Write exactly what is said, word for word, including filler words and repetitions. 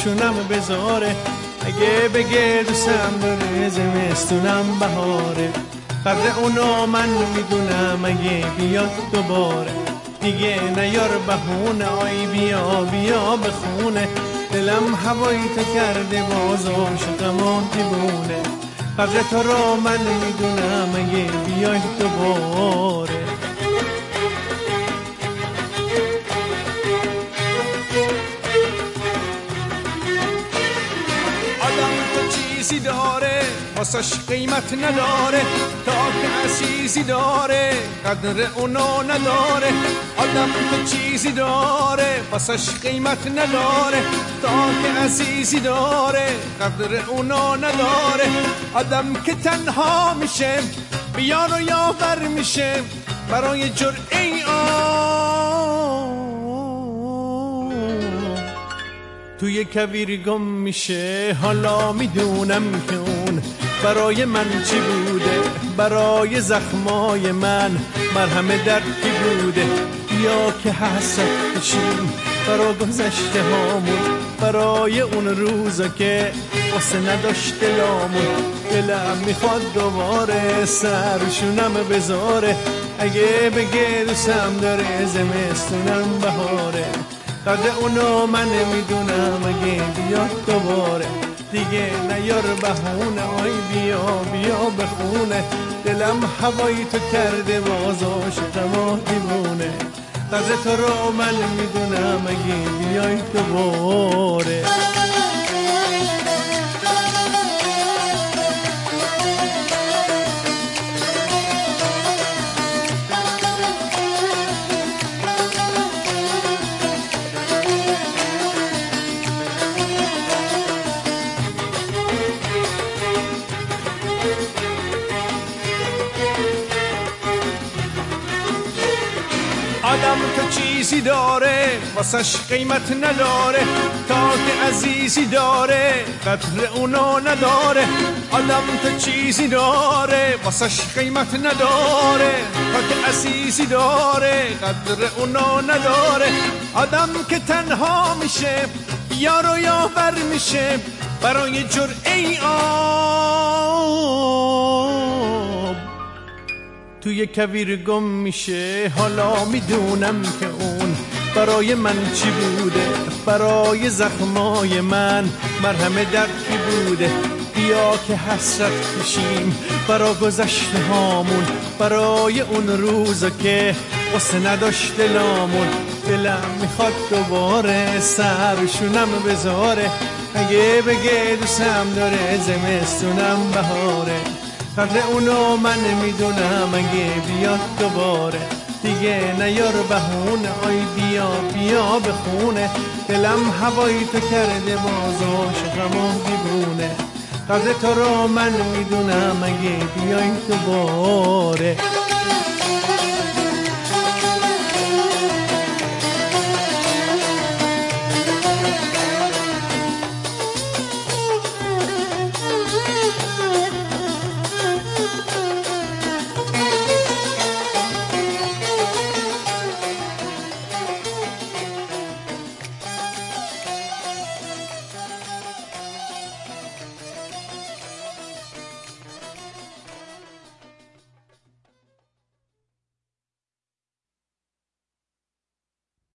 سرشونم بذاره. اگه بگه دوستم داره زمستونم بهاره. قدر اونو من میدونم اگه بیاد دوباره. دیگه نیار بهونه آی بیا بیا بخونه. دلم هوایی تو کرده باز عاشقم و دیوونه. قدر تو رو من میدونم اگه بیای دوباره. آدم تو چیزی داره واسش قیمت نداره، تا که عزیزی داره قدر اونو نداره. آدم تو چیزی داره واسش قیمت نداره، تا که عزیزی داره قدر اونو نداره. آدم که تنها میشه بیار و یاور میشه، برای جرعه آب توی کویر گم میشه. حالا میدونم که اون برای من چی بوده، برای زخمای من مرهم درد کی بوده. یا که حسرت بشیم برای گذشته هامون، برای اون روزا که واسه نداشت دلامون. دلم میخواد دوباره سرشونم بذاره. اگه بگه دوستم داره زمستونم بهاره. قدر اونو من نمیدونم اگه بیاد دوباره. دیگه نیار بهونه آی بیا بیا بخونه. دلم هوایی تو کرده باز عاشقم و دیوونه. قدر تو رو من میدونم اگه بیای دوباره. آدم تو چیزی داره واسش قیمت نداره، تا که عزیزی داره قدر اونو نداره. آدم تو چیزی داره واسش قیمت نداره، تا که عزیزی داره قدر اونو نداره. آدم که تنها میشه یار و یاور میشه، برای جرعه آب توی کویر گم میشه. حالا میدونم که اون برای من چی بوده، برای زخمای من مرهم درد کی بوده. بیا که حسرت کشیم برای گذشته هامون، برای اون روزا که واسه نداشت دلامون. دلم میخواد دوباره سرشونم بذاره. اگه بگه دوستم داره زمستونم بهاره. قدر اونو من نمیدونم اگه بیاد دوباره. دیگه نیار بهونه آی بیا بیا بخونه. دلم هوایی تو کرده باز عاشقم و دیوونه. قدر تو رو من میدونم اگه بیای دوباره.